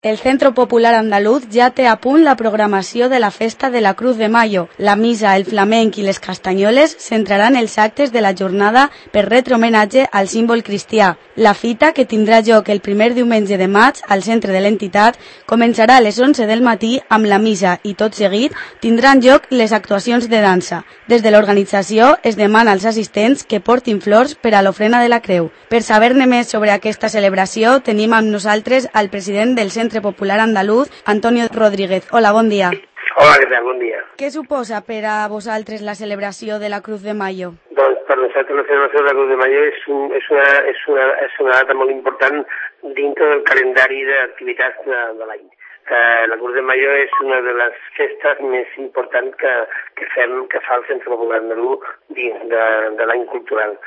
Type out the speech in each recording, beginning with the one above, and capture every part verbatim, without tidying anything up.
El Centro Popular Andaluz ja té a punt la programació de la Festa de la Cruz de Mayo. La missa, el flamenc i les castanyoles centraran els actes de la jornada per retre homenatge al símbol cristià. La fita, que tindrà lloc el primer diumenge de maig al centre de l'entitat, començarà a les onze del matí amb la missa i tot seguit tindran lloc les actuacions de dansa. Des de l'organització es demana als assistents que portin flors per a l'ofrena de la creu. Per saber-ne més sobre aquesta celebració tenim amb nosaltres al president del Centre Popular Andaluz, Antonio Rodríguez. Hola, bon dia. Hola, què tal? Bon dia. Què suposa per a vosaltres la celebració de la Cruz de Mayo? Doncs per nosaltres la celebració de la Cruz de Mayo és, un, és, una, és, una, és una data molt important dintre del calendari d'activitats de, de l'any. Eh, la Cruz de Mayo és una de les festes més importants que, que fem, que fa el Centre Popular Andaluz dins de, de l'any cultural.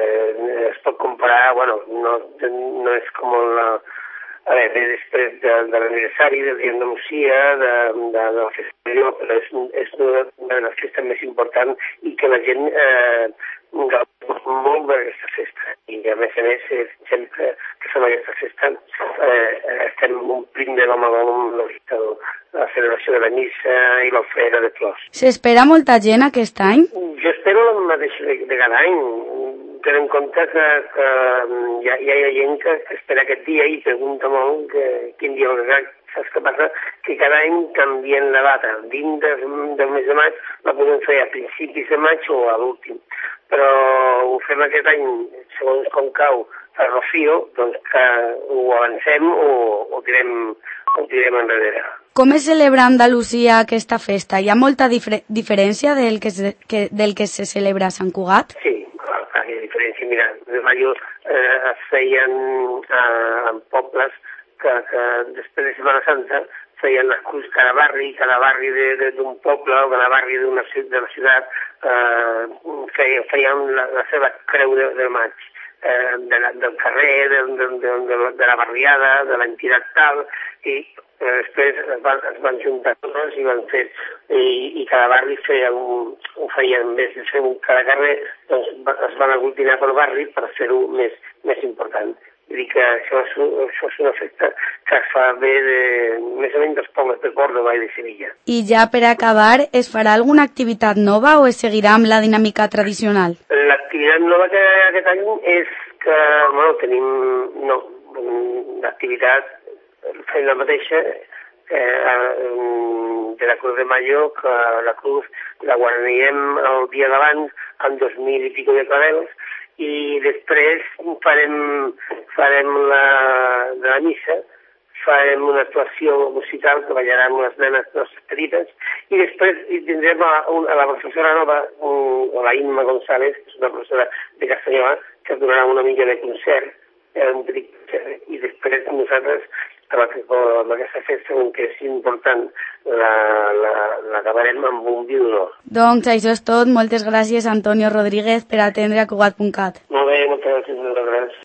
Eh, es pot comparar, bueno, no, no és com la... A veure, després de, de l'aniversari del Dia d'Andalusia, de, de, de la festa major, però és, és una de les festes més importants i que la gent eh, gaudeix molt d'aquesta festa. I a més a més, sempre que fem aquesta festa, eh, estem omplint de l'home amb la celebració de la missa i l'ofrena de flors. S'espera molta gent aquest any? Jo espero el mateix de, de cada any. Tenir en compte que, que hi, ha, hi ha gent que espera aquest dia i pregunta molt que, quin dia va. Saps què passa? Que cada any canvien la data. Dins del, del mes de maig la podem fer a principis de maig o a l'últim. Però ho fem aquest any, segons com cau el Rocío, doncs que ho avancem o ho tirem, ho tirem enrere. Com es celebra a Andalusia aquesta festa? Hi ha molta difer diferència del que, se, que, del que se celebra a Sant Cugat? Sí. Hi ha diferència. Mira, de Mayo eh, es feien eh, en pobles que, que després de Setmana Santa feien les cruces cada barri, cada barri d'un poble o cada barri d'una de la ciutat eh, feien, feien la, la seva creu de, de maig, eh, de la, del carrer, de, de, de, de, de la barriada, de l'entitat tal, i eh, després es van, es van juntar tots i van fer, i, i cada barri feia un, ho feien, en vez de fer un cada carrer, doncs es van aglutinar pel barri per fer-ho més, més important. Vull dir que això és, això és una festa que es fa bé de, més o menys dels pobles de Córdoba i de Sevilla. I ja per acabar, es farà alguna activitat nova o es seguirà amb la dinàmica tradicional? L'activitat nova que aquest any és que, bueno, tenim, no, l'activitat fem la mateixa eh, de la Cruz de Mayo, que la Cruz la guarnirem el dia d'abans amb dos mil i pico de claveles i després farem, farem la, de la missa, farem una actuació musical que ballaran unes nenes nostres petites i després tindrem a, a la professora nova, un, la Imma González, que és una professora de Castelló, que donarà una mica de concert, eh, un petit concert, i després nosaltres amb aquesta festa, que és important, l'acabarem amb un vi d'honor. Doncs això és tot. Moltes gràcies, Antonio Rodríguez, per atendre a Cugat punt cat. Molt bé, moltes gràcies.